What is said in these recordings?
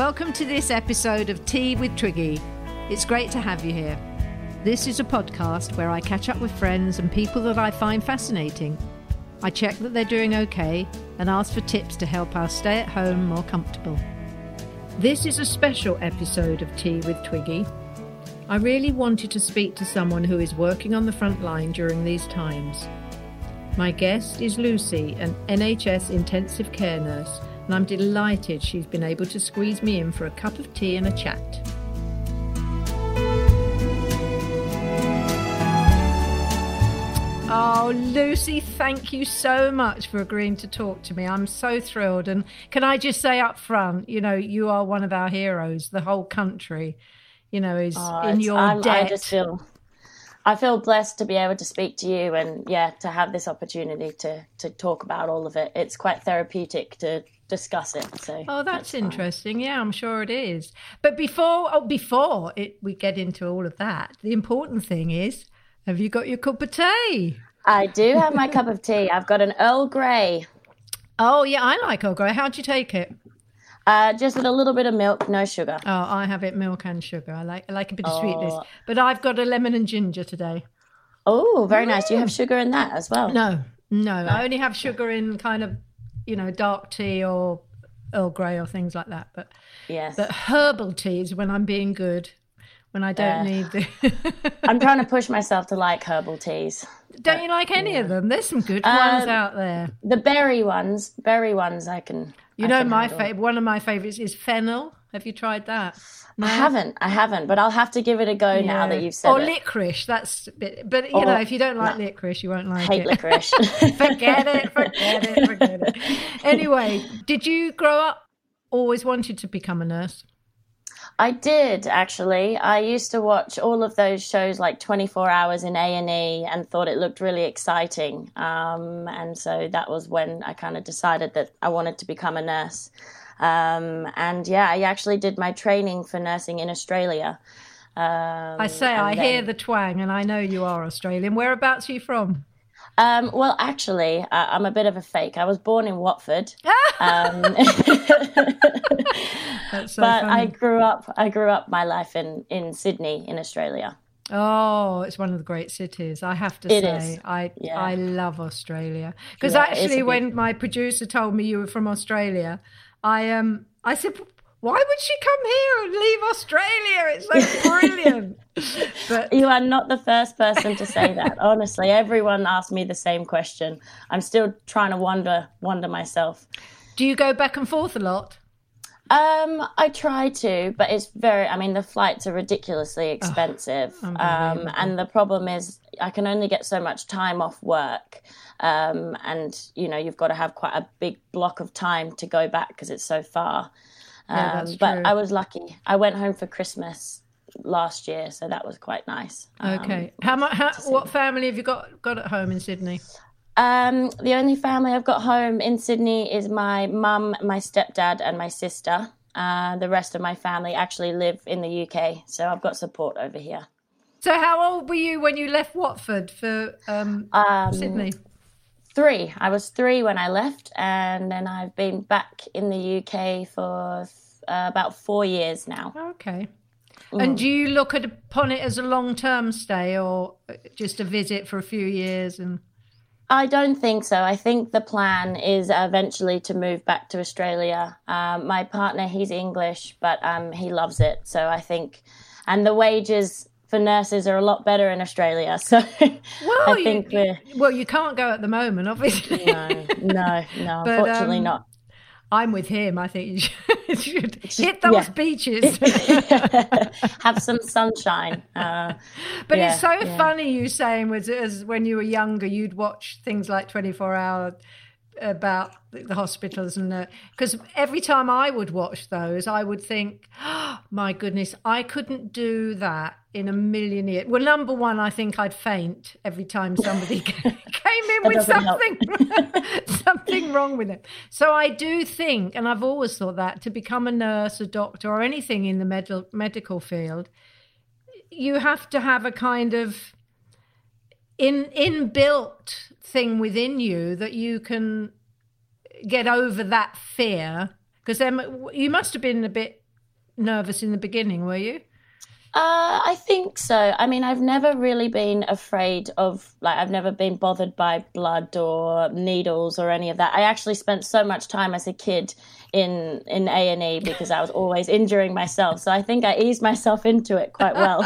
Welcome to this episode of Tea with Twiggy. It's great to have you here. This is a podcast where I catch up with friends and people that I find fascinating. I check that they're doing okay and ask for tips to help us stay at home more comfortable. This is a special episode of Tea with Twiggy. I really wanted to speak to someone who is working on the front line during these times. My guest is Lucy, an NHS intensive care nurse, and I'm delighted she's been able to squeeze me in for a cup of tea and a chat. Oh, Lucy, thank you so much for agreeing to talk to me. I'm so thrilled. And can I just say up front, you are one of our heroes. The whole country, is in your debt. I feel blessed to be able to speak to you and, to have this opportunity to talk about all of it. It's quite therapeutic to discuss it. So. Oh, that's interesting. Yeah, I'm sure it is. But before we get into all of that, the important thing is, have you got your cup of tea? I do have my cup of tea. I've got an Earl Grey. Oh, yeah, I like Earl Grey. How'd you take it? Just with a little bit of milk, no sugar. Oh, I have it milk and sugar. I like a bit of sweetness. But I've got a lemon and ginger today. Oh, very nice. Do you have sugar in that as well? No. I only have sugar in kind of, dark tea or Earl Grey or things like that. But yes. But herbal teas when I'm being good, when I don't need the... I'm trying to push myself to like herbal teas. Don't you like any of them? There's some good ones out there. The berry ones I can... One of my favourites is fennel. Have you tried that? No? I haven't, but I'll have to give it a go now that you've said or it. Or licorice, that's a bit, but if you don't like licorice, you won't like it. I hate licorice. Forget it. Anyway, did you grow up always wanted to become a nurse? I did, actually. I used to watch all of those shows like 24 Hours in A&E and thought it looked really exciting. And so that was when I kind of decided that I wanted to become a nurse. I actually did my training for nursing in Australia. I hear the twang and I know you are Australian. Whereabouts are you from? Well, actually, I'm a bit of a fake. I was born in Watford. That's so but funny. I grew up my life in Sydney, in Australia. Oh, it's one of the great cities, I have to say. I love Australia. Because actually, when my producer told me you were from Australia, I said, why would she come here and leave Australia? It's so brilliant. But you are not the first person to say that. Honestly, everyone asked me the same question. I'm still trying to wonder myself. Do you go back and forth a lot? I try to, but it's the flights are ridiculously expensive. And the problem is I can only get so much time off work. And you've got to have quite a big block of time to go back because it's so far. That's but true. I was lucky. I went home for Christmas last year, so that was quite nice. Okay. What family have you got at home in Sydney? The only family I've got home in Sydney is my mum, my stepdad, and my sister. The rest of my family actually live in the UK, so I've got support over here. So how old were you when you left Watford for Sydney? 3. I was 3 when I left, and then I've been back in the UK for about 4 years now. Okay. And do you look upon it as a long-term stay or just a visit for a few years? And I don't think so. I think the plan is eventually to move back to Australia. My partner, he's English, but he loves it. So I think, and the wages for nurses are a lot better in Australia. So you can't go at the moment, obviously. No, but, unfortunately not. I'm with him. I think you should hit those beaches. Have some sunshine. But it's so funny you saying as when you were younger, you'd watch things like 24 Hour about the hospitals and because every time I would watch those, I would think, oh, my goodness, I couldn't do that in a million years. Well, number one, I think I'd faint every time somebody came in with something wrong with it. So I do think, and I've always thought that to become a nurse, a doctor, or anything in the medical field, you have to have a kind of inbuilt thing within you that you can get over that fear, because then you must have been a bit nervous in the beginning, were you? I think so. I mean, I've never really been afraid of, like, I've never been bothered by blood or needles or any of that. I actually spent so much time as a kid in A&E because I was always injuring myself. So I think I eased myself into it quite well.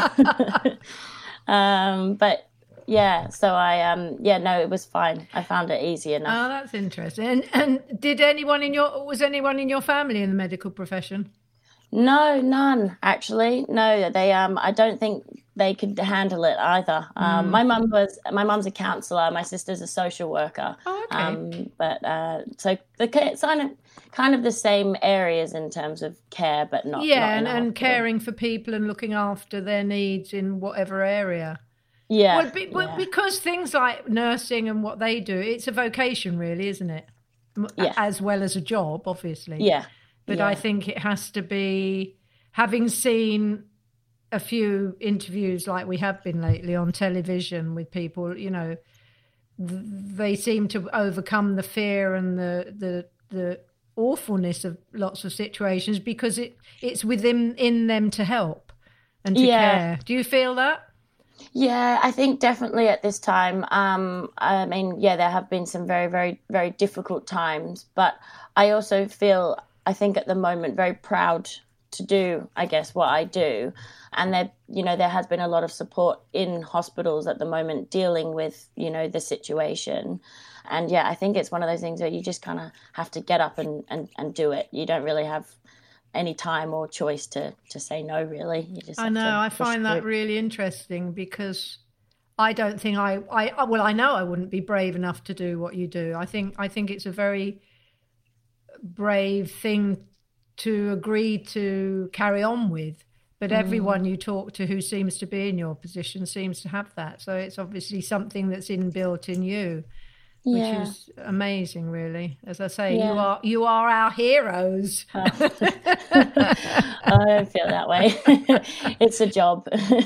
But yeah, so no, it was fine. I found it easy enough. Oh, that's interesting. And was anyone in your family in the medical profession? No, none actually. No, they. I don't think they could handle it either. My mum's a counsellor. My sister's a social worker. Oh, okay. So it's kind of the same areas in terms of care, but not. Yeah, not and caring for people and looking after their needs in whatever area. Yeah. Well, because things like nursing and what they do, it's a vocation, really, isn't it? Yeah. As well as a job, obviously. Yeah. But I think it has to be, having seen a few interviews like we have been lately on television with people, you know, they seem to overcome the fear and the awfulness of lots of situations because it's in them to help and to care. Do you feel that? Yeah, I think definitely at this time. I mean, there have been some very, very, very difficult times, but I also feel, I think at the moment, very proud to do, I guess, what I do. And there has been a lot of support in hospitals at the moment dealing with, the situation. And I think it's one of those things where you just kind of have to get up and do it. You don't really have any time or choice to say no, really. You just I know. I find that really interesting because I don't think I know I wouldn't be brave enough to do what you do. I think it's a very brave thing to agree to carry on with, but everyone you talk to who seems to be in your position seems to have that, so it's obviously something that's inbuilt in you, which is amazing, really. As I say, you are our heroes. I don't feel that way. It's a job.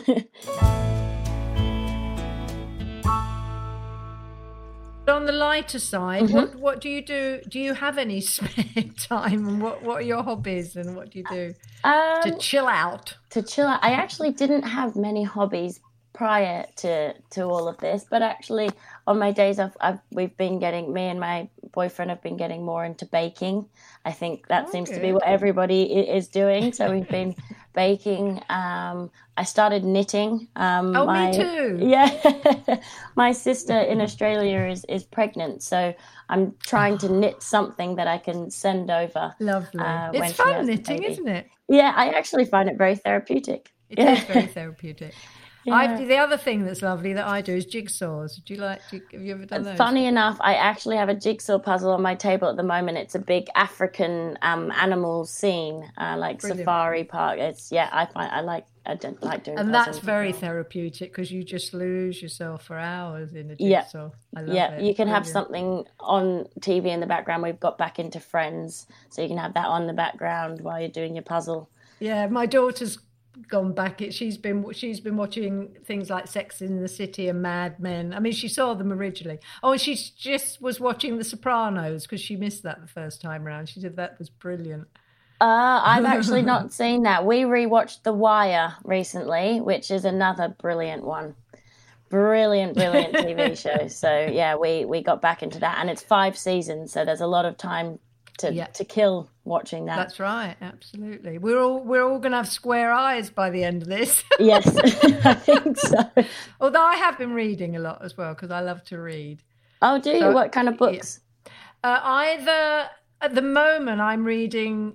On the lighter side, what do you do? Do you have any spare time? And what are your hobbies and what do you do to chill out? I actually didn't have many hobbies prior to all of this, but actually on my days me and my boyfriend have been getting more into baking. I think that seems to be what everybody is doing. So we've been baking. I started knitting. Me too. Yeah. My sister in Australia is pregnant, so I'm trying to knit something that I can send over. Lovely. It's fun knitting, isn't it? Yeah, I actually find it very therapeutic. It is very therapeutic. Yeah. The other thing that's lovely that I do is jigsaws. Have you ever done those? Funny enough, I actually have a jigsaw puzzle on my table at the moment. It's a big African animal scene, like Brilliant. Safari park. I like doing. And that's very therapeutic because you just lose yourself for hours in a jigsaw. I love it. You can have something on TV in the background. We've got back into Friends, so you can have that on the background while you're doing your puzzle. Yeah, my daughter's gone back. She's been watching things like Sex in the City and Mad Men. I mean, she saw them originally. Oh, and she just was watching The Sopranos because she missed that the first time around. She said that was brilliant. I've actually not seen that. We rewatched The Wire recently, which is another brilliant one. Brilliant TV show. So we got back into that, and it's 5 seasons, so there's a lot of time to kill watching that. That's right, absolutely. We're all going to have square eyes by the end of this. Yes, I think so. Although I have been reading a lot as well because I love to read. Oh, do you? What kind of books? Either at the moment I'm reading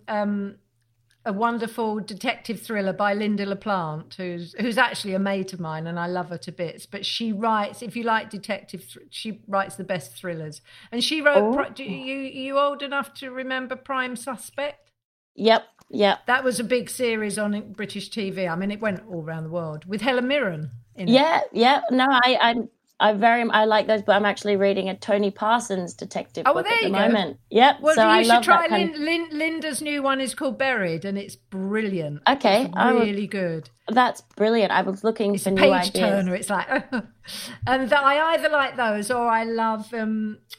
a wonderful detective thriller by Linda LaPlante, who's actually a mate of mine, and I love her to bits. But she writes, if you like she writes the best thrillers. And she wrote. You old enough to remember Prime Suspect? Yep. That was a big series on British TV. I mean, it went all around the world with Helen Mirren in it. Yeah. No, I like those, but I'm actually reading a Tony Parsons detective book at the moment. Yep. Well, so you should try Linda's new one is called Buried, and it's brilliant. Okay. It's really good. That's brilliant. I was looking for new ideas. Page turner. It's like, and I either like those or I love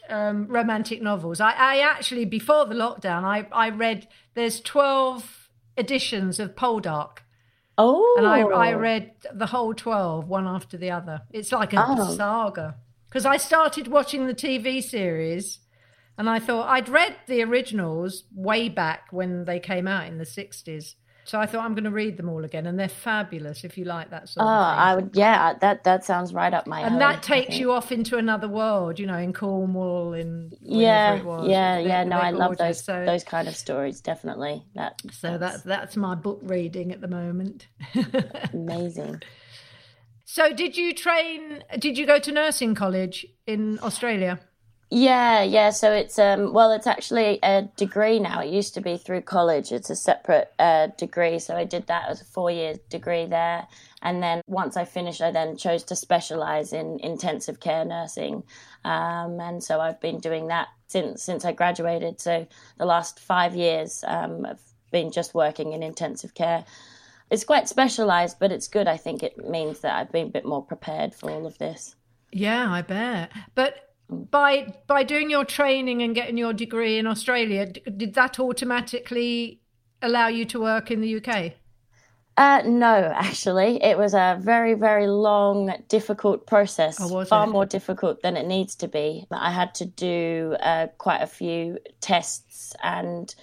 romantic novels. I actually, before the lockdown, I read, there's 12 editions of Poldark. Oh. And I read the whole 12, one after the other. It's like a saga. Because I started watching the TV series and I thought I'd read the originals way back when they came out in the 60s. So I thought I'm going to read them all again, and they're fabulous if you like that sort of thing. I would, yeah, that sounds right up my alley. And that takes you off into another world, you know, in Cornwall, in yeah, it was. yeah. No, I love gorgeous. those kind of stories, definitely. That's my book reading at the moment. Amazing. So did you go to nursing college in Australia? Yeah. So it's it's actually a degree now. It used to be through college. It's a separate degree. So I did that as a 4-year degree there. And then once I finished, I then chose to specialize in intensive care nursing. And so I've been doing that since I graduated. So the last 5 years, I've been just working in intensive care. It's quite specialized, but it's good. I think it means that I've been a bit more prepared for all of this. Yeah, I bet. But by doing your training and getting your degree in Australia, did that automatically allow you to work in the UK? No, actually. It was a very, very long, difficult process. Far more difficult than it needs to be. I had to do quite a few tests and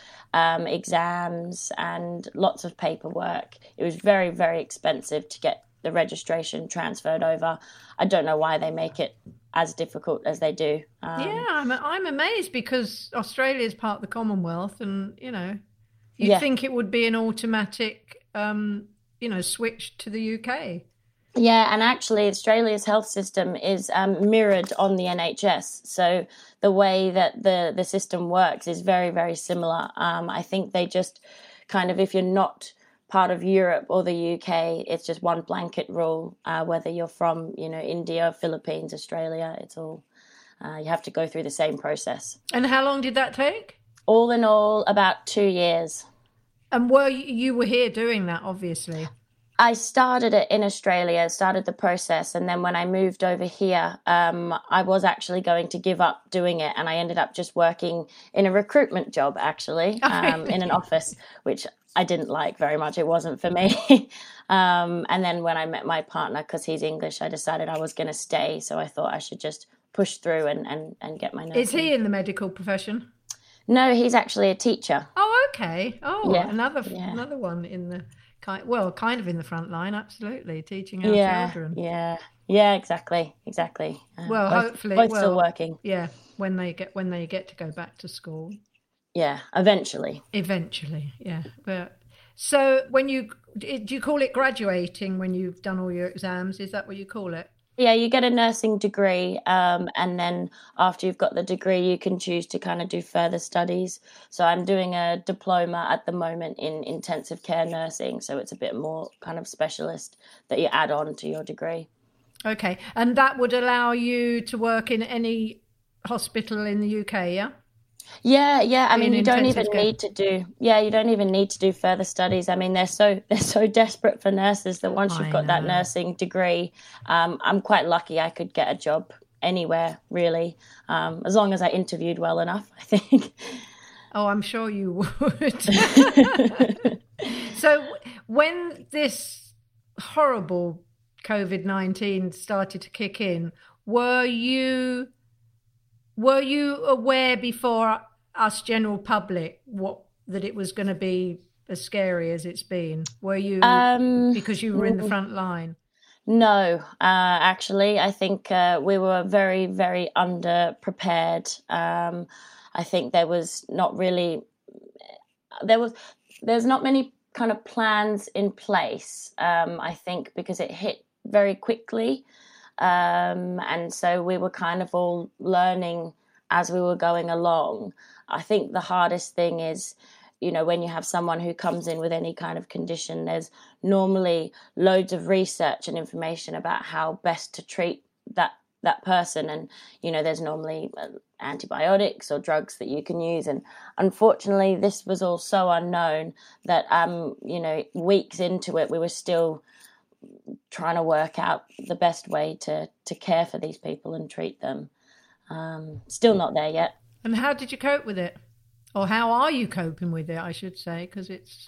exams and lots of paperwork. It was very, very expensive to get the registration transferred over. I don't know why they make it as difficult as they do. I'm amazed because Australia is part of the Commonwealth, and you'd think it would be an automatic switch to the UK. Yeah, and actually Australia's health system is mirrored on the NHS. So the way that the system works is very, very similar. I think they just kind of, if you're not part of Europe or the UK, it's just one blanket rule, whether you're from, India, Philippines, Australia, it's all, you have to go through the same process. And how long did that take? All in all, about 2 years. And you were here doing that, obviously? I started it in Australia, started the process, and then when I moved over here, I was actually going to give up doing it, and I ended up just working in a recruitment job, actually, in an office, which I didn't like very much. It wasn't for me. And then when I met my partner, because he's English, I decided I was going to stay, so I thought I should just push through and get my nursing. Is he in the medical profession? No, he's actually a teacher. Oh, okay. Oh, yeah. Another one in the kind of in the front line, absolutely, teaching our children. Yeah, exactly. Hopefully, both still working. Yeah, when they get to go back to school. Yeah, eventually. Yeah. But so do you call it graduating when you've done all your exams? Is that what you call it? Yeah, you get a nursing degree, and then after you've got the degree, you can choose to kind of do further studies. So I'm doing a diploma at the moment in intensive care nursing, so it's a bit more kind of specialist that you add on to your degree. Okay, and that would allow you to work in any hospital in the UK, yeah? Yeah. I mean, you don't even need to do further studies. I mean, they're so desperate for nurses that once you've got that nursing degree, I'm quite lucky I could get a job anywhere, really, as long as I interviewed well enough, I think. Oh, I'm sure you would. So when this horrible COVID-19 started to kick in, were you aware before us general public that it was going to be as scary as it's been? Were you, because you were in the front line? No, actually, I think we were very, very underprepared. I think there's not many kind of plans in place, I think, because it hit very quickly. And so we were kind of all learning as we were going along. I think the hardest thing is, when you have someone who comes in with any kind of condition, there's normally loads of research and information about how best to treat that person. And, there's normally antibiotics or drugs that you can use. And unfortunately, this was all so unknown that, weeks into it, we were still trying to work out the best way to care for these people and treat them. Still not there yet. And how did you cope with it? Or how are you coping with it, I should say, because it's...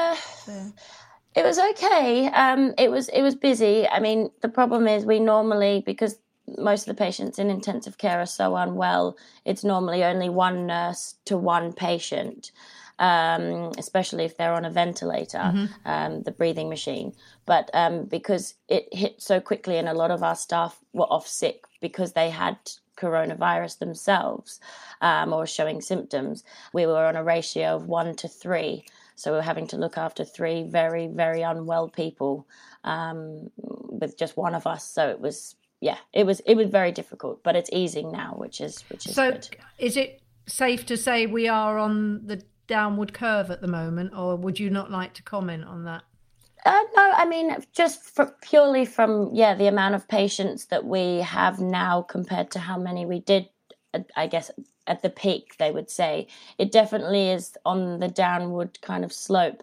It was okay. It was busy. I mean, the problem is we normally, because most of the patients in intensive care are so unwell, it's normally only one nurse to one patient, especially if they're on a ventilator, the breathing machine. But because it hit so quickly and a lot of our staff were off sick because they had coronavirus themselves or showing symptoms, we were on a ratio of 1 to 3. So we were having to look after 3 very, very unwell people with just one of us. So it was, it was very difficult, but it's easing now, which is so good. Is it safe to say we are on the downward curve at the moment, or would you not like to comment on that? No, I mean, just purely from, the amount of patients that we have now compared to how many we did, I guess, at the peak, they would say. It definitely is on the downward kind of slope.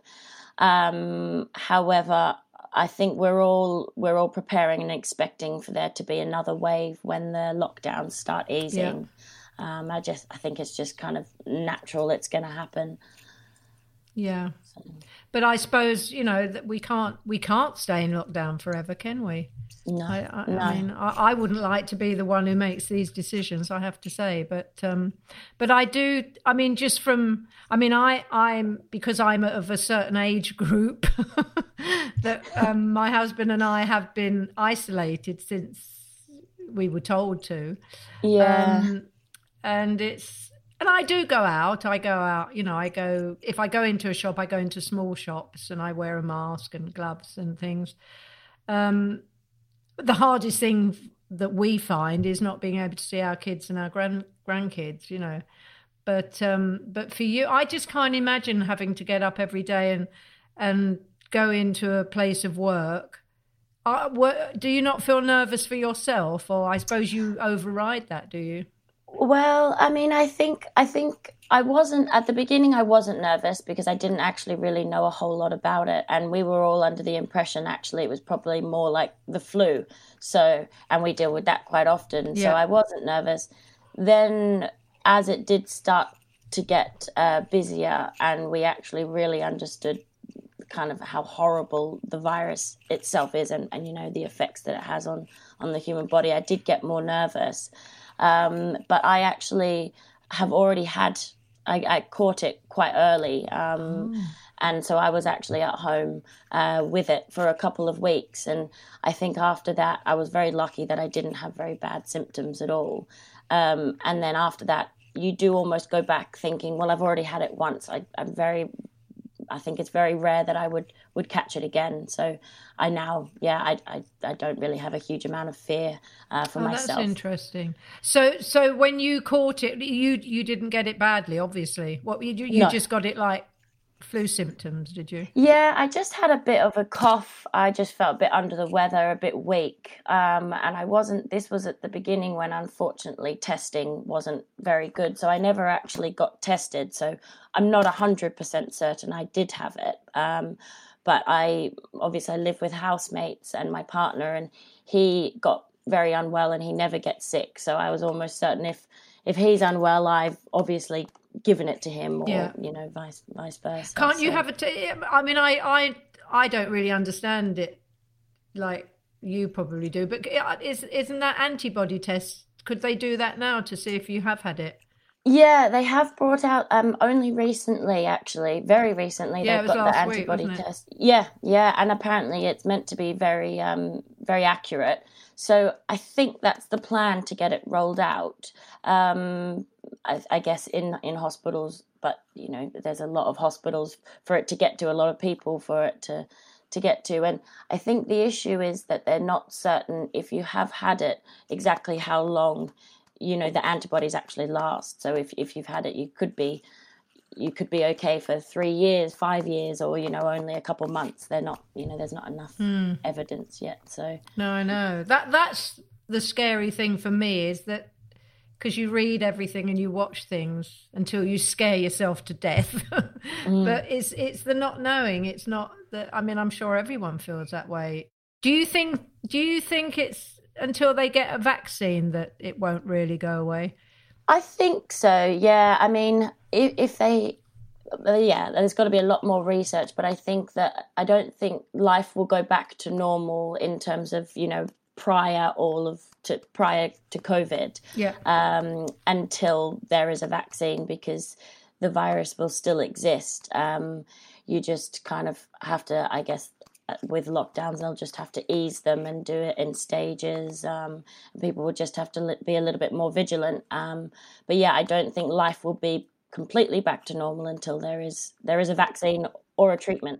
However, I think we're all preparing and expecting for there to be another wave when the lockdowns start easing. I think it's just kind of natural it's going to happen. Yeah. But I suppose, that we can't stay in lockdown forever, can we? No. I mean, I wouldn't like to be the one who makes these decisions, I have to say. But I do, I mean, I'm because I'm of a certain age group that my husband and I have been isolated since we were told to. Yeah. And I do go out. If I go into a shop, I go into small shops and I wear a mask and gloves and things. The hardest thing that we find is not being able to see our kids and our grandkids, But for you, I just can't imagine having to get up every day and go into a place of work. Do you not feel nervous for yourself, or I suppose you override that, do you? Well, I mean, I think I wasn't at the beginning. I wasn't nervous because I didn't actually really know a whole lot about it, and we were all under the impression actually it was probably more like the flu. So, and we deal with that quite often. Yeah. So I wasn't nervous. Then, as it did start to get busier, and we actually really understood kind of how horrible the virus itself is, and the effects that it has on the human body, I did get more nervous. But I actually have already had, I caught it quite early. And so I was actually at home with it for a couple of weeks. And I think after that, I was very lucky that I didn't have very bad symptoms at all. And then after that, you do almost go back thinking, well, I've already had it once. I think it's very rare that I would catch it again. So I now, I don't really have a huge amount of fear for myself. That's interesting. So when you caught it, you didn't get it badly, obviously. What you No. just got it like flu symptoms, did you? Yeah, I just had a bit of a cough. I just felt a bit under the weather, a bit weak. And this was at the beginning when unfortunately testing wasn't very good. So I never actually got tested. So I'm not 100% certain I did have it. But I live with housemates and my partner, and he got very unwell and he never gets sick. So I was almost certain if he's unwell, I've obviously given it to him, or vice versa. Can't you have I mean, I don't really understand it like you probably do, but isn't that antibody test? Could they do that now to see if you have had it? Yeah, they have brought out only recently, actually, very recently. They've got the antibody test. Yeah, and apparently it's meant to be very, very accurate. So I think that's the plan, to get it rolled out. I guess in hospitals, but there's a lot of hospitals for it to get to, a lot of people for it to get to, and I think the issue is that they're not certain if you have had it exactly how long the antibodies actually last. So if you've had it, you could be okay for 3 years, 5 years, or only a couple months. They're not, there's not enough evidence yet. So no, I know that's the scary thing for me, is that because you read everything and you watch things until you scare yourself to death. But it's the not knowing. It's not that. I mean, I'm sure everyone feels that way. Do you think it's until they get a vaccine that it won't really go away? I think so. Yeah. I mean, if they, yeah, there's got to be a lot more research, but I don't think life will go back to normal in terms of, prior to COVID, until there is a vaccine, because the virus will still exist. You just kind of have to, I guess, with lockdowns, they'll just have to ease them and do it in stages. People will just have to be a little bit more vigilant. But yeah, I don't think life will be completely back to normal until there is a vaccine or a treatment.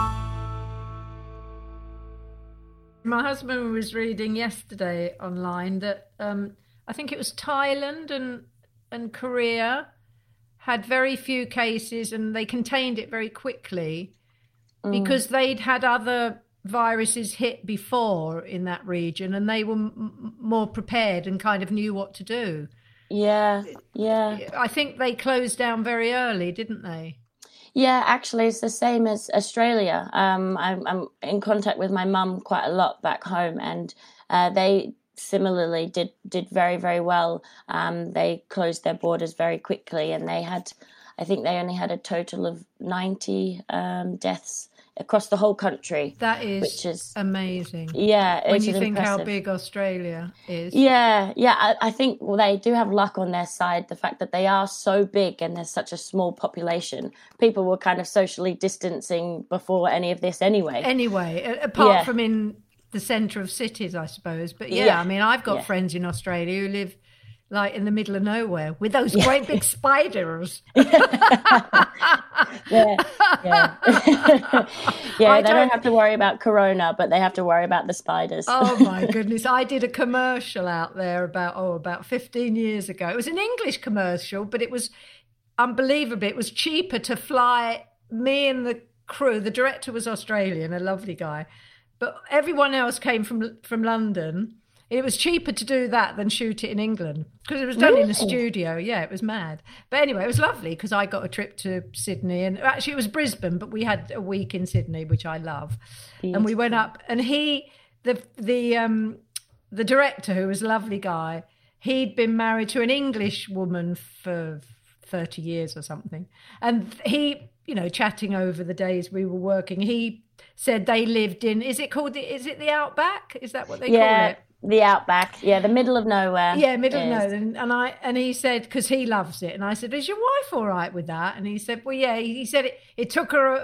My husband was reading yesterday online that I think it was Thailand and Korea had very few cases, and they contained it very quickly because they'd had other viruses hit before in that region, and they were more prepared and kind of knew what to do. Yeah. I think they closed down very early, didn't they? Yeah, actually, it's the same as Australia. I'm in contact with my mum quite a lot back home, and they similarly did very, very well. They closed their borders very quickly, and I think they only had a total of 90 deaths across the whole country. That is, which is amazing. Yeah, when you think impressive. How big Australia is. Yeah. I think they do have luck on their side. The fact that they are so big and there's such a small population, people were kind of socially distancing before any of this anyway. Apart from in the centre of cities, I suppose. But I mean, I've got friends in Australia who live like in the middle of nowhere with those great big spiders. They don't have to worry about corona, but they have to worry about the spiders. Oh my goodness. I did a commercial out there about 15 years ago. It was an English commercial, but it was unbelievable. It was cheaper to fly me and the crew. The director was Australian, a lovely guy, but everyone else came from London. It was cheaper to do that than shoot it in England because it was done in a studio. Yeah, it was mad. But anyway, it was lovely because I got a trip to Sydney, and actually it was Brisbane, but we had a week in Sydney, which I love. Beautiful. And we went up, and the director, who was a lovely guy, he'd been married to an English woman for 30 years or something. And he, chatting over the days we were working, he said they lived in, is it the Outback? Is that what they call it? The Outback, the middle of nowhere. Yeah, middle of nowhere. And he said, because he loves it, and I said, "Is your wife all right with that?" And he said, "Well, yeah." He said it took her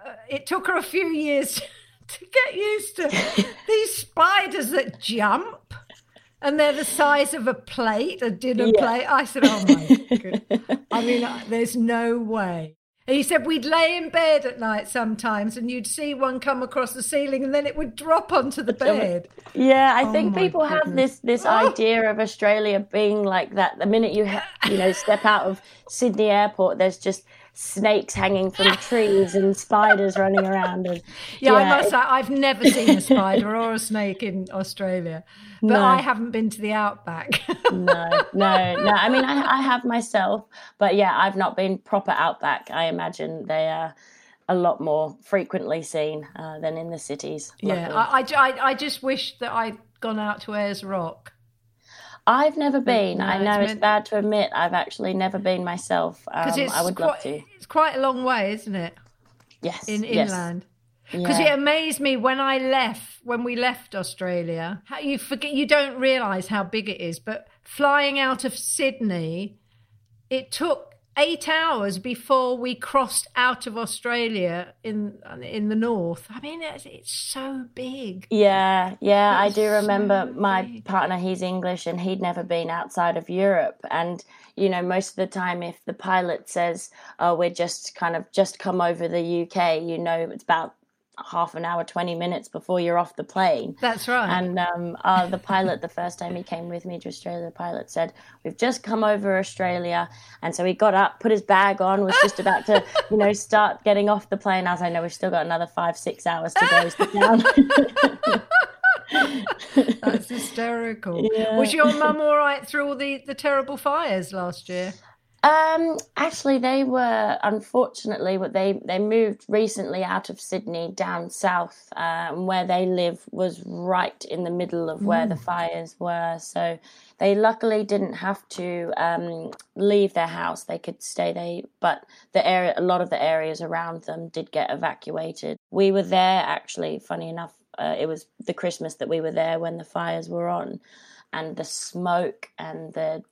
a few years to get used to these spiders that jump, and they're the size of a dinner plate. I said, "Oh my God!" I mean, there's no way. And he said we'd lay in bed at night sometimes and you'd see one come across the ceiling and then it would drop onto the bed. Yeah, I think people have this idea of Australia being like that. The minute you step out of Sydney Airport, there's just snakes hanging from trees and spiders running around. And, I must say, I've never seen a spider or a snake in Australia, but I haven't been to the Outback. No. I mean, I have myself, but I've not been proper Outback. I imagine they are a lot more frequently seen than in the cities. Yeah, I just wish that I'd gone out to Ayers Rock. I've never been. No, I know it's bad to admit. I've actually never been myself. I would love to. It's quite a long way, isn't it? Yes. Inland. Because it amazed me when we left Australia. How you don't realise how big it is. But flying out of Sydney, it took 8 hours before we crossed out of Australia in the north. I mean, it's so big. Yeah, I do remember my partner, he's English, and he'd never been outside of Europe. And, most of the time if the pilot says, oh, we're just come over the UK, it's about half an hour, 20 minutes before you're off the plane. That's right. And the pilot, the first time he came with me to Australia, the pilot said, we've just come over Australia. And so he got up, put his bag on, was just about to, start getting off the plane. I was like, no, we've still got another 5-6 hours to go. Sit down. That's hysterical. Yeah. Was your mum all right through all the terrible fires last year? Actually, they were unfortunately, what they moved recently out of Sydney down south, where they live was right in the middle of where the fires were. So they luckily didn't have to leave their house. They could stay. But a lot of the areas around them did get evacuated. We were there actually. Funny enough, it was the Christmas that we were there when the fires were on. And the smoke and the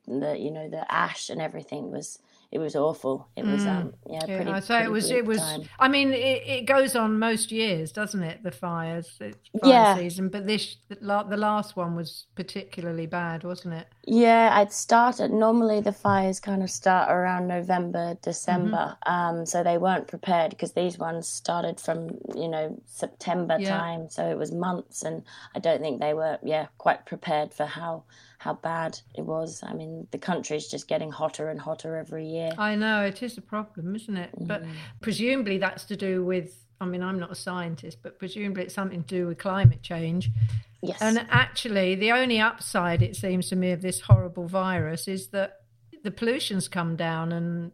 ash and everything was awful. It was pretty. I say pretty it was. time. I mean, it goes on most years, doesn't it? The fire season, but the last one was particularly bad, wasn't it? Yeah, I'd started. Normally, the fires kind of start around November, December. So they weren't prepared because these ones started from September time. So it was months, and I don't think they were quite prepared for how bad it was. I mean, the country's just getting hotter and hotter every year. I know, it is a problem, isn't it? But presumably that's to do with, I mean, I'm not a scientist, but presumably it's something to do with climate change. Yes. And actually, the only upside, it seems to me, of this horrible virus is that the pollution's come down and,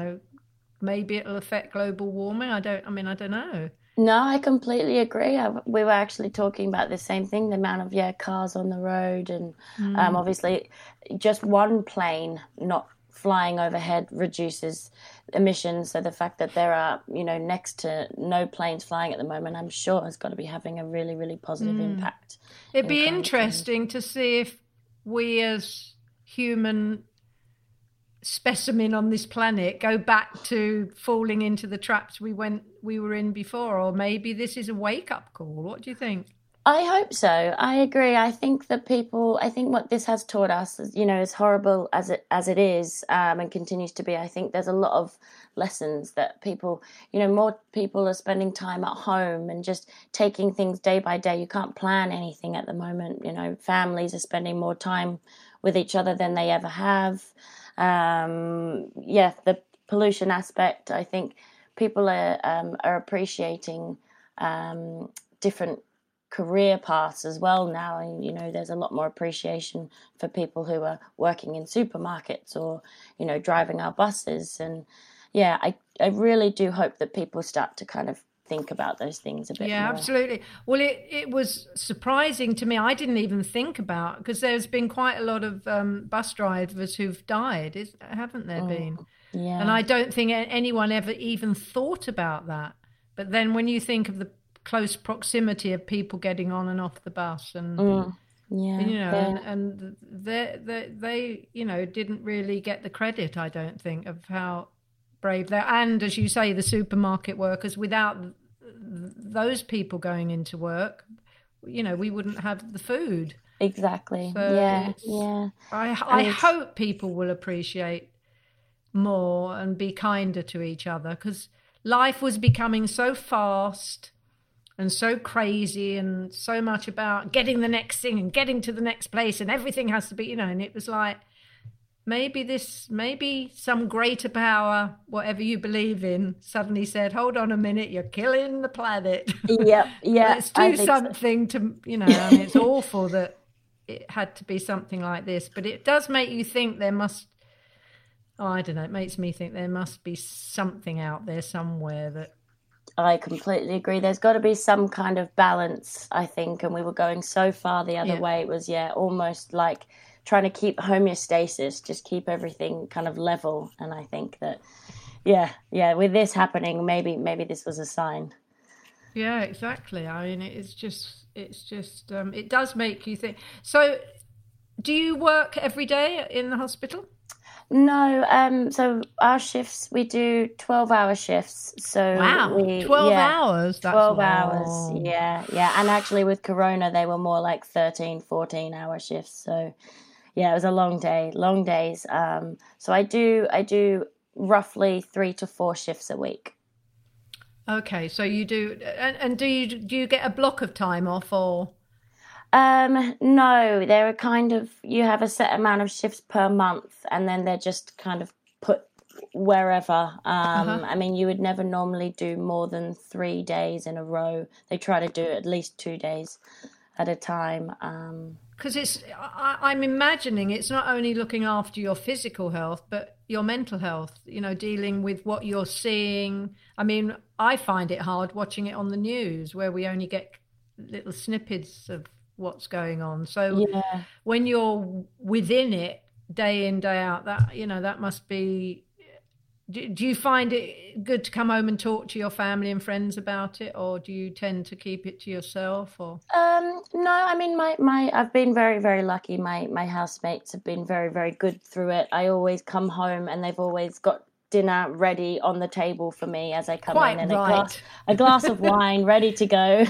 maybe it'll affect global warming. I don't know. No, I completely agree. We were actually talking about the same thing, the amount of cars on the road, and obviously just one plane not flying overhead reduces emissions. So the fact that there are, next to no planes flying at the moment, I'm sure has got to be having a really, really positive impact. It'd be interesting to see if we as human specimen on this planet go back to falling into the traps we were in before, or maybe this is a wake-up call. What do you think? I hope so. I agree. I think what this has taught us is, as horrible as it is, and continues to be, I think there's a lot of lessons that people, more people are spending time at home and just taking things day by day. You can't plan anything at the moment. Families are spending more time with each other than they ever have. The pollution aspect, I think people are appreciating different career paths as well now, and there's a lot more appreciation for people who are working in supermarkets or driving our buses, and I really do hope that people start to kind of think about those things a bit more. Absolutely. Well, it was surprising to me. I didn't even think about, because there's been quite a lot of bus drivers who've died, haven't there been? Yeah. And I don't think anyone ever even thought about that. But then when you think of the close proximity of people getting on and off the bus, and and they didn't really get the credit, I don't think, of how brave they are. And as you say, the supermarket workers, without those people going into work, we wouldn't have the food. Exactly. So I hope people will appreciate more and be kinder to each other, because life was becoming so fast and so crazy and so much about getting the next thing and getting to the next place, and everything has to be, and it was like, maybe some greater power, whatever you believe in, suddenly said, hold on a minute, you're killing the planet. Yeah. Let's do something to, it's awful that it had to be something like this, but it does make you think it makes me think there must be something out there somewhere that. I completely agree. There's got to be some kind of balance, I think, and we were going so far the other way. It was, almost like trying to keep homeostasis, just keep everything kind of level. And I think that, with this happening, maybe this was a sign. Yeah, exactly. I mean, it's just it does make you think. So do you work every day in the hospital? No, so our shifts, we do 12-hour shifts. So wow, 12 hours? That's 12 long. hours, yeah. And actually with Corona, they were more like 13, 14-hour shifts. So, it was a long days. So I do roughly 3 to 4 shifts a week. Okay, so you do, and do you get a block of time off, or? No, they're you have a set amount of shifts per month, and then they're just kind of put wherever. I mean, you would never normally do more than 3 days in a row. They try to do at least 2 days at a time. Because I'm imagining it's not only looking after your physical health, but your mental health, dealing with what you're seeing. I mean, I find it hard watching it on the news where we only get little snippets of what's going on. So when you're within it day in, day out, that must be... Do you find it good to come home and talk to your family and friends about it, or do you tend to keep it to yourself? Or no, I mean, I've been very, very lucky. My housemates have been very, very good through it. I always come home and they've always got dinner ready on the table for me as I come in, and a glass of wine ready to go.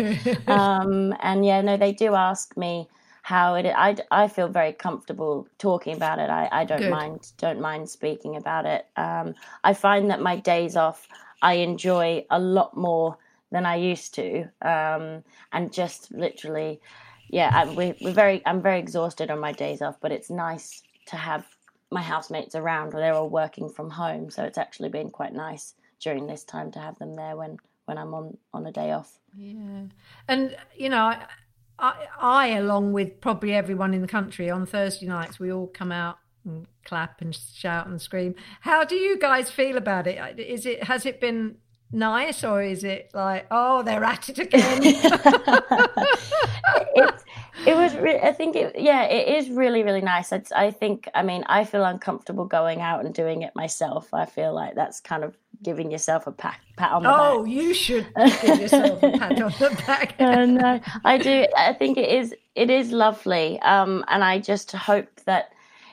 And they do ask me how it. I feel very comfortable talking about it. I don't mind speaking about it. I find that my days off I enjoy a lot more than I used to, and just literally, I'm very exhausted on my days off, but it's nice to have my housemates around where they're all working from home. So it's actually been quite nice during this time to have them there when I'm on a day off. Yeah, and I, along with probably everyone in the country, on Thursday nights, we all come out and clap and shout and scream. How do you guys feel about it? Has it been nice, or is it like, oh, they're at it again? It is really, really nice. I feel uncomfortable going out and doing it myself. I feel like that's kind of giving yourself a pat on the back. Oh, you should give yourself a pat on the back. No, I do. I think it is lovely. And I just hope that,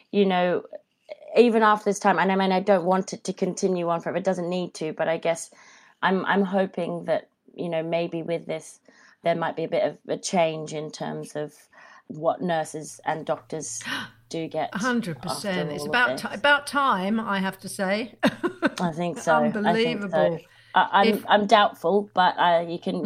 even after this time, and I mean, I don't want it to continue on forever. It doesn't need to, but I guess I'm hoping that, maybe with this, there might be a bit of a change in terms of what nurses and doctors do get. 100%. It's about time, I have to say. I think so. Unbelievable. I'm doubtful, but you can.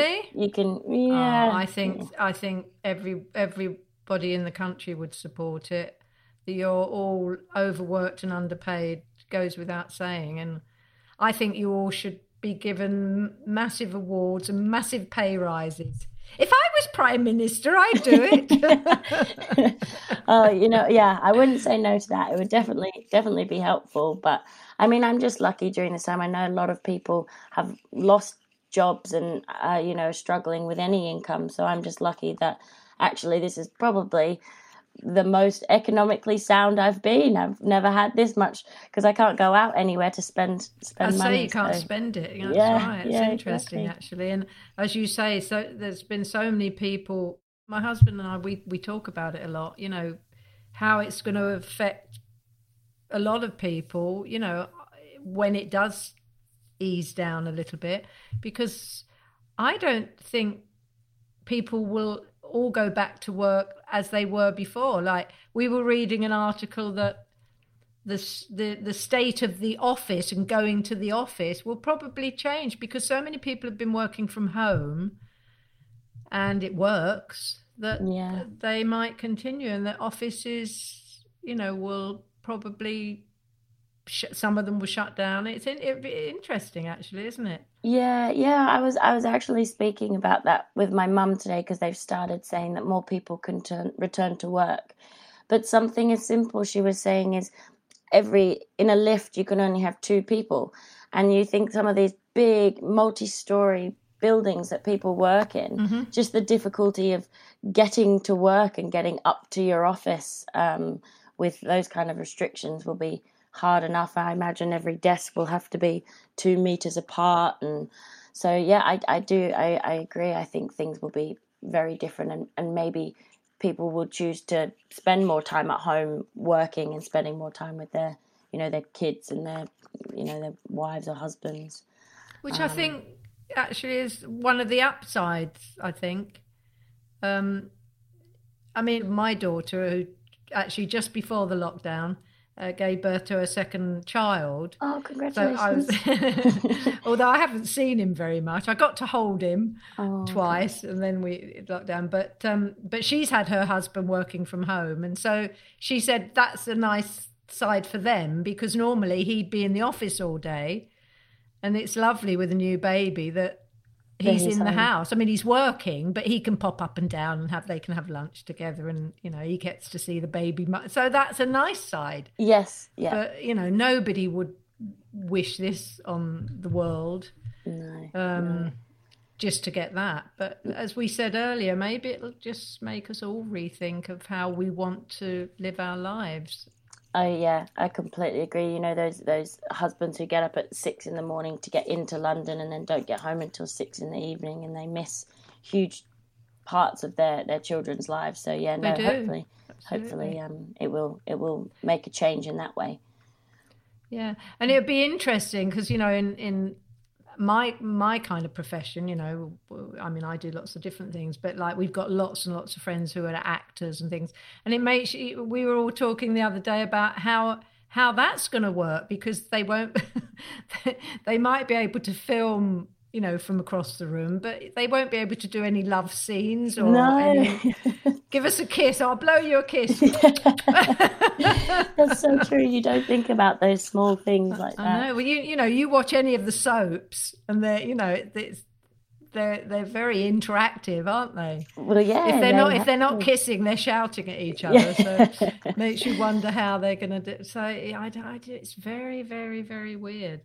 Yeah. I think everybody in the country would support it. That you're all overworked and underpaid goes without saying, and I think you all should be given massive awards and massive pay rises. If I was Prime Minister, I'd do it. I wouldn't say no to that. It would definitely be helpful. But I mean, I'm just lucky during this time. I know a lot of people have lost jobs and, are struggling with any income. So I'm just lucky that actually this is probably the most economically sound I've been. I've never had this much because I can't go out anywhere to spend money. I say you can't spend it. That's right. It's interesting, exactly. Actually. And as you say, so there's been so many people. My husband and I, we talk about it a lot. How it's going to affect a lot of people. When it does ease down a little bit, because I don't think people will all go back to work as they were before. Like, we were reading an article that the state of the office and going to the office will probably change because so many people have been working from home and it works that they might continue, and that offices, will probably some of them will shut down. It's interesting, actually, isn't it? Yeah. I was actually speaking about that with my mum today because they've started saying that more people can return to work. But something as simple she was saying is in a lift you can only have 2 people, and you think some of these big multi-story buildings that people work in, just the difficulty of getting to work and getting up to your office with those kind of restrictions will be hard enough. I imagine every desk will have to be 2 meters apart, and so I agree. I think things will be very different, and maybe people will choose to spend more time at home working and spending more time with their kids and their wives or husbands, which I think actually is one of the upsides. I think my daughter, who actually just before the lockdown gave birth to her second child. Oh, congratulations. So although I haven't seen him very much, I got to hold him twice, and then we locked down. But she's had her husband working from home, and so she said that's a nice side for them, because normally he'd be in the office all day, and it's lovely with a new baby that he's in the house. I mean, he's working, but he can pop up and down and they can have lunch together, and, you know, he gets to see the baby. So that's a nice side. Yes, yeah. But, you know, nobody would wish this on the world. No. Just to get that. But as we said earlier, maybe it'll just make us all rethink of how we want to live our lives. Oh yeah, I completely agree. You know, those husbands who get up at 6 a.m. to get into London and then don't get home until 6 p.m, and they miss huge parts of their children's lives. So yeah, no, hopefully it will make a change in that way. Yeah, and it'd be interesting because, you know, in my kind of profession, you know, I mean, I do lots of different things, but like we've got lots and lots of friends who are actors and things, and it makes we were all talking the other day about how that's going to work, because they won't they might be able to film, you know, from across the room, but they won't be able to do any love scenes or any, give us a kiss, I'll blow you a kiss. That's so true. You don't think about those small things like that. I know. Well, you know, you watch any of the soaps, and they're, you know, they're very interactive, aren't they? Well, yeah. If they're not kissing, they're shouting at each other. So it makes you wonder how they're going to do. So it's very, very, very weird.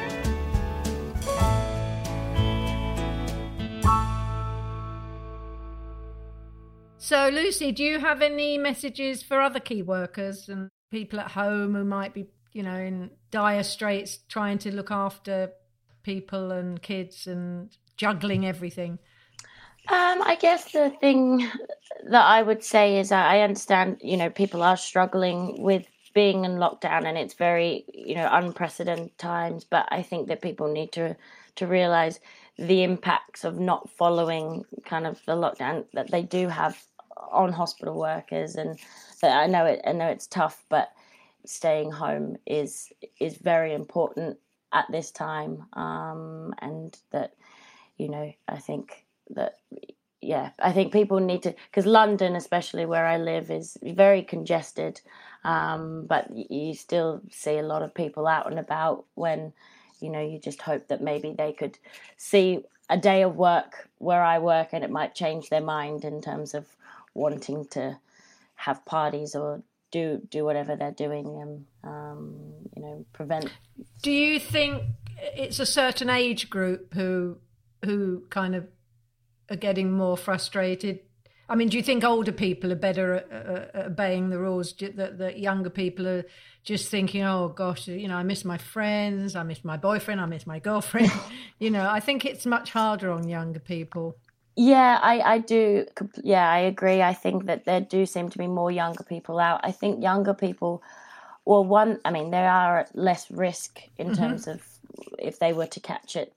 So, Lucy, do you have any messages for other key workers and people at home who might be, you know, in dire straits trying to look after people and kids and juggling everything? I guess the thing that I would say is I understand, you know, people are struggling with being in lockdown, and it's very, you know, unprecedented times. But I think that people need to realise the impacts of not following kind of the lockdown that they do have on hospital workers, and that I know it's tough, but staying home is very important at this time, and that, you know, I think people need to, because London, especially where I live, is very congested, but you still see a lot of people out and about, when, you know, you just hope that maybe they could see a day of work where I work and it might change their mind in terms of wanting to have parties or do whatever they're doing, and you know, prevent. Do you think it's a certain age group who kind of are getting more frustrated? I mean, do you think older people are better at obeying the rules, that younger people are just thinking, oh gosh, you know, I miss my friends, I miss my boyfriend, I miss my girlfriend? You know, I think it's much harder on younger people. Yeah, I do. Yeah, I agree. I think that there do seem to be more younger people out. I think younger people, well, they are at less risk in terms of, if they were to catch it,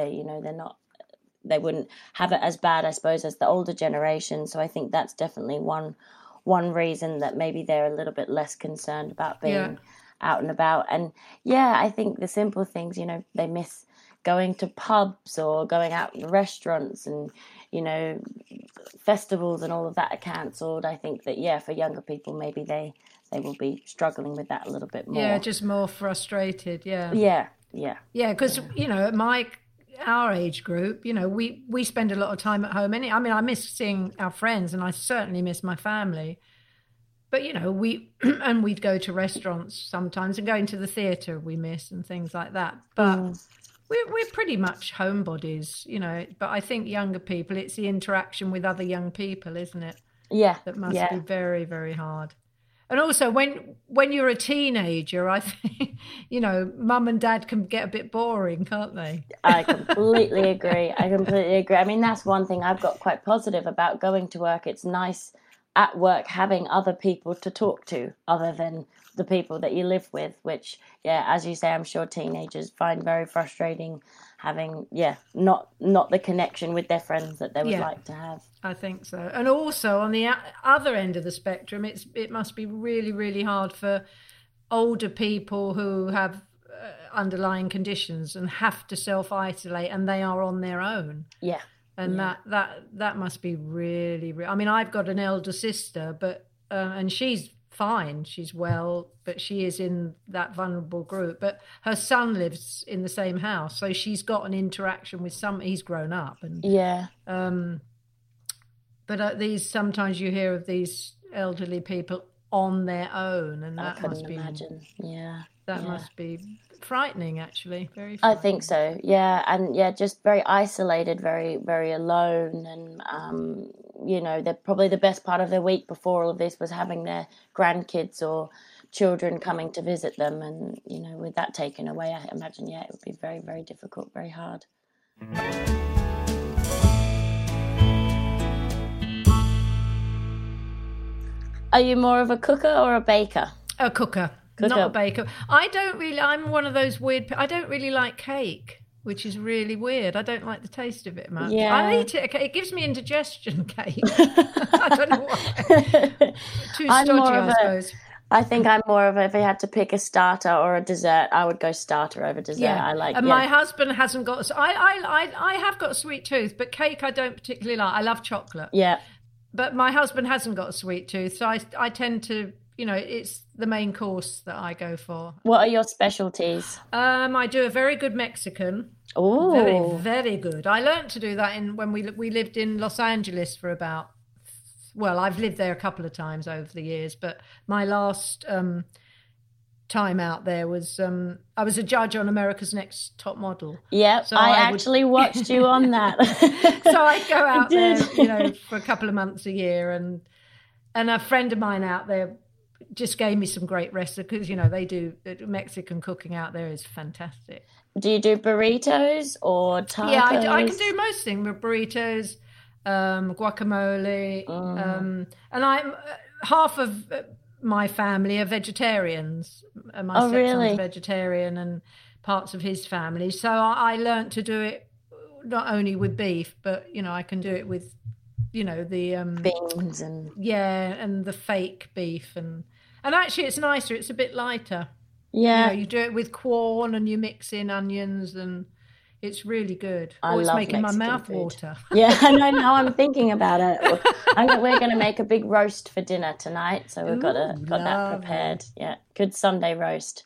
they wouldn't have it as bad, I suppose, as the older generation. So I think that's definitely one reason that maybe they're a little bit less concerned about being out and about. And yeah, I think the simple things, you know, they miss going to pubs or going out to restaurants, and, you know, festivals and all of that are cancelled. I think that, yeah, for younger people, maybe they will be struggling with that a little bit more. Yeah, just more frustrated, yeah. Yeah, because, you know, our age group, you know, we spend a lot of time at home. I mean, I miss seeing our friends, and I certainly miss my family. But, you know, we'd go to restaurants sometimes, and going to the theatre we miss, and things like that. But we're pretty much homebodies, you know. But I think younger people, it's the interaction with other young people, isn't it? Yeah. That must be very, very hard. And also, when you're a teenager, I think, you know, mum and dad can get a bit boring, can't they? I completely agree. I mean, that's one thing I've got quite positive about going to work. It's nice at work having other people to talk to other than the people that you live with, which, yeah, as you say, I'm sure teenagers find very frustrating, having, not the connection with their friends that they would like to have. I think so. And also on the other end of the spectrum, it must be really, really hard for older people who have underlying conditions and have to self-isolate, and they are on their own. Yeah. And that must be really, really... I mean, I've got an elder sister, but and she's fine. She's well, but she is in that vulnerable group. But her son lives in the same house, so she's got an interaction with he's grown up. And but these, sometimes you hear of these elderly people on their own, and that must be, imagine. That must be frightening, actually. Very frightening. I think so, yeah. And just very isolated, very, very alone. And, they're probably the best part of their week before all of this was having their grandkids or children coming to visit them. And, with that taken away, I imagine, it would be very, very difficult, very hard. Are you more of a cooker or a baker? A cooker. Not a baker. I'm one of those weird, I don't really like cake, which is really weird. I don't like the taste of it much. Yeah. I eat it. It gives me indigestion, cake. I don't know why. Too stodgy, I suppose. I think I'm more of if I had to pick a starter or a dessert, I would go starter over dessert. Yeah. My husband hasn't got, I have got a sweet tooth, but cake I don't particularly like. I love chocolate. Yeah. But my husband hasn't got a sweet tooth, so I tend to, it's the main course that I go for. What are your specialties? I do a very good Mexican. Oh, very, very good. I learned to do that when we lived in Los Angeles for about. Well, I've lived there a couple of times over the years, but my last time out there was I was a judge on America's Next Top Model. Yeah, so I actually watched you on that. So I go out there, for a couple of months a year, and a friend of mine out there just gave me some great recipes. They do Mexican cooking out there is fantastic. Do you do burritos or tacos? Yeah, I can do most things. Burritos, guacamole, and I'm half of my family are vegetarians. My stepson's vegetarian, and parts of his family. So I learned to do it not only with beef, but I can do it with the beans and and the fake beef, and actually it's nicer. It's a bit lighter. Yeah, you do it with corn and you mix in onions, and it's really good. It's making Mexican my mouth food. water. Yeah, I know. Now I'm thinking about it. We're going to make a big roast for dinner tonight, so we've got that prepared. Yeah, good Sunday roast.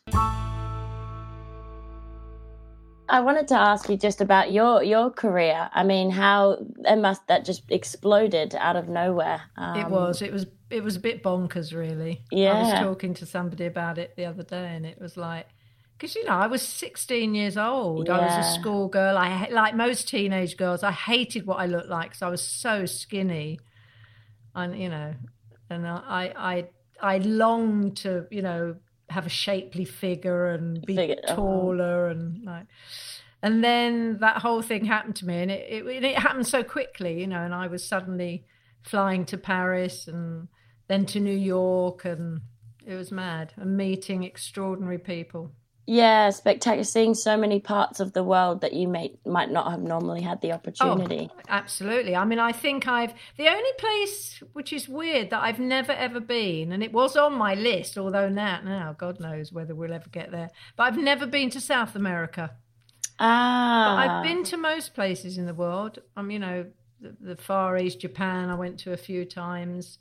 I wanted to ask you just about your career. I mean, how that just exploded out of nowhere. It was a bit bonkers, really. Yeah. I was talking to somebody about it the other day, and it was like, because I was 16 years old. Yeah. I was a schoolgirl. Like most teenage girls, I hated what I looked like because I was so skinny, and and I longed to have a shapely figure and be taller and like. And then that whole thing happened to me, and it happened so quickly, and I was suddenly flying to Paris and then to New York, and it was mad, and meeting extraordinary people. Yeah, spectacular. Seeing so many parts of the world that you might not have normally had the opportunity. Oh, absolutely. I mean, I think the only place, which is weird, that I've never ever been, and it was on my list, although now God knows whether we'll ever get there, but I've never been to South America. But I've been to most places in the world. The Far East, Japan, I went to a few times.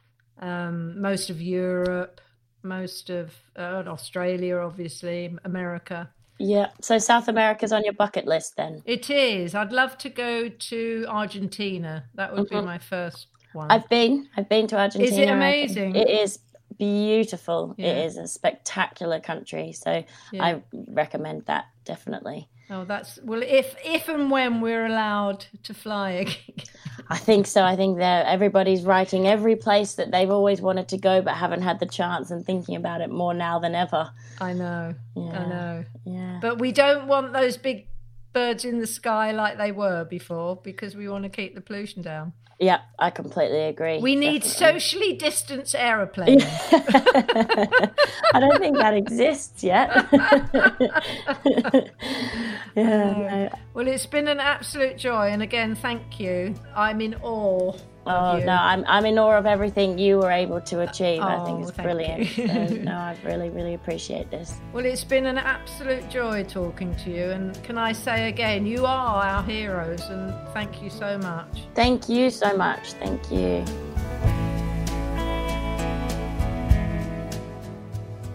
Most of Europe, most of Australia, obviously, America. Yeah. So South America's on your bucket list then? It is. I'd love to go to Argentina. That would be my first one. I've been to Argentina. Is it amazing? It is beautiful. Yeah. It is a spectacular country. So I recommend that definitely. Oh, if and when we're allowed to fly again. I think so. I think that everybody's writing every place that they've always wanted to go but haven't had the chance, and thinking about it more now than ever. I know. Yeah. I know. Yeah. But we don't want those big birds in the sky like they were before, because we want to keep the pollution down. Yeah, I completely agree. We need socially distanced aeroplanes. I don't think that exists yet. Well, it's been an absolute joy, and again, thank you. I'm in awe. Oh no, I'm in awe of everything you were able to achieve. I think it's brilliant. So, no, I really, really appreciate this. Well, it's been an absolute joy talking to you, and can I say again, you are our heroes, and thank you so much. Thank you so much. Thank you.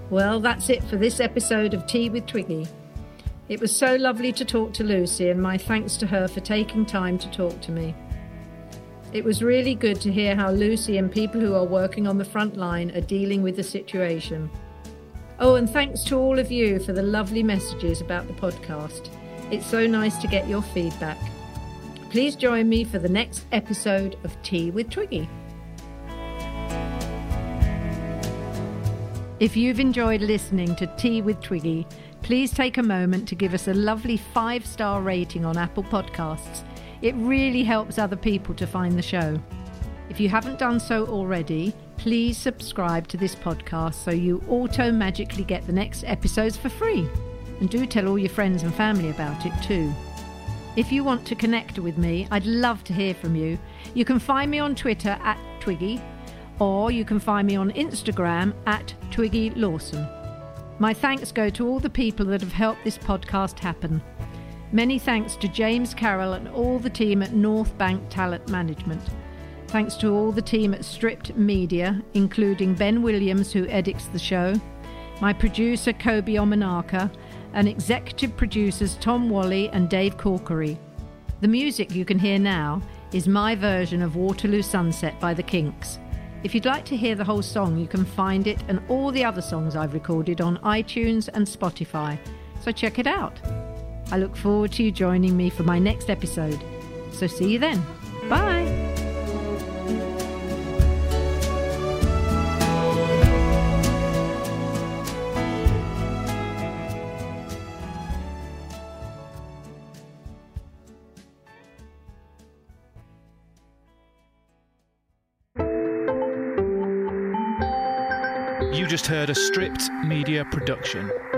Well, that's it for this episode of Tea with Twiggy. It was so lovely to talk to Lucy, and my thanks to her for taking time to talk to me. It was really good to hear how Lucy and people who are working on the front line are dealing with the situation. Oh, and thanks to all of you for the lovely messages about the podcast. It's so nice to get your feedback. Please join me for the next episode of Tea with Twiggy. If you've enjoyed listening to Tea with Twiggy, please take a moment to give us a lovely 5-star rating on Apple Podcasts. It really helps other people to find the show. If you haven't done so already, please subscribe to this podcast so you auto-magically get the next episodes for free. And do tell all your friends and family about it too. If you want to connect with me, I'd love to hear from you. You can find me on Twitter @Twiggy, or you can find me on Instagram @TwiggyLawson. My thanks go to all the people that have helped this podcast happen. Many thanks to James Carroll and all the team at North Bank Talent Management. Thanks to all the team at Stripped Media, including Ben Williams, who edits the show, my producer Kobe Omanaka, and executive producers Tom Wally and Dave Corkery. The music you can hear now is my version of Waterloo Sunset by the Kinks. If you'd like to hear the whole song, you can find it and all the other songs I've recorded on iTunes and Spotify, so check it out. I look forward to you joining me for my next episode. So see you then. Bye! You just heard a Stripped Media production.